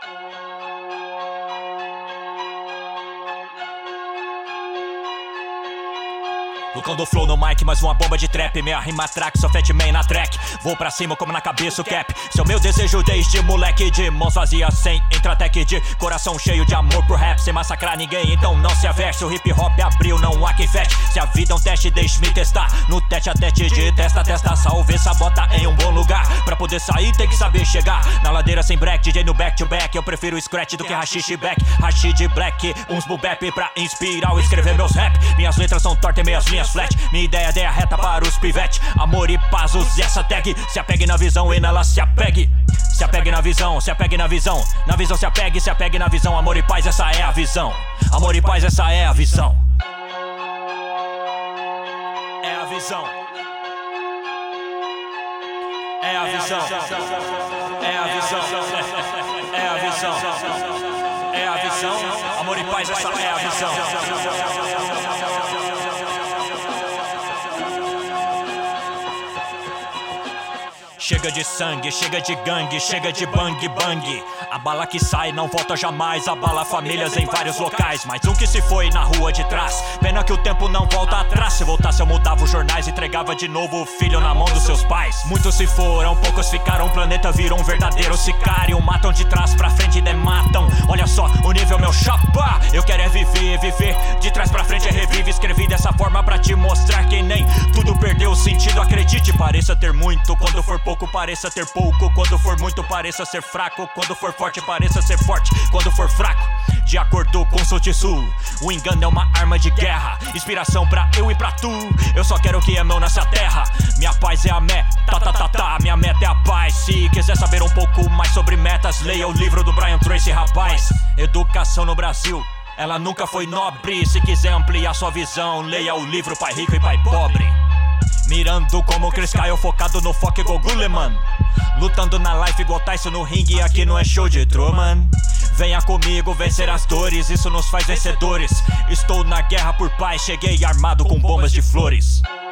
Lucão do flow no mic, mais uma bomba de trap. Minha rima track, sou fat man na track. Vou pra cima como na cabeça o cap. Seu meu desejo desde moleque, de mãos vazias sem intratec, de coração cheio de amor pro rap. Sem massacrar ninguém, então não se aveste. O hip hop abriu, não há quem feche. Se a vida é um teste, deixe-me testar. No tete a tete, de testa a testa. Salve essa bota em um bom lugar. Pra poder sair tem que saber chegar. Na ladeira sem break, DJ no back to back. Eu prefiro scratch do que hashish back. Rashid black, uns bubap pra inspirar ou escrever meus rap. Minhas letras são tortas e meias linhas flat. Minha ideia é reta para os pivete. Amor e paz, use essa tag. Se apegue na visão e nela se apegue. Se apegue na visão, se apegue na visão. Na visão se apegue na visão. Amor e paz, essa é a visão. Amor e paz, essa é a visão. É a visão. É a visão. É a visão. É a visão. É a visão. Amor e paz, essa é a visão. Chega de sangue, chega de gangue, chega de bang bang. A bala que sai não volta jamais, abala famílias em vários locais. Mais um que se foi na rua de trás. Pena que o tempo não volta atrás. Se voltasse eu mudava os jornais e entregava de novo o filho na mão dos seus pais. Muitos se foram, poucos ficaram. O planeta virou um verdadeiro sicário. Matam de trás pra frente e dematam. Olha só o nível, meu chapa. Eu quero é viver, viver. De trás pra frente é revive. Escrevi dessa forma pra te mostrar que nem tudo perdeu o sentido. Acredite, pareça ter muito quando for pouco. Pareça ter pouco, quando for muito pareça ser fraco. Quando for forte pareça ser forte, quando for fraco. De acordo com Sun Tzu, o engano é uma arma de guerra. Inspiração pra eu e pra tu. Eu só quero o que é meu nessa terra. Minha paz é a meta, minha meta é a paz. Se quiser saber um pouco mais sobre metas, leia o livro do Brian Tracy, rapaz. Educação no Brasil, ela nunca foi nobre. Se quiser ampliar sua visão, leia o livro Pai Rico e Pai Pobre. Mirando como Chris Kyle, focado no foco igual Guleman. Lutando na life igual Tyson no ringue, aqui não é show de Truman. Venha comigo vencer as dores, isso nos faz vencedores. Estou na guerra por paz, cheguei armado com bombas de flores.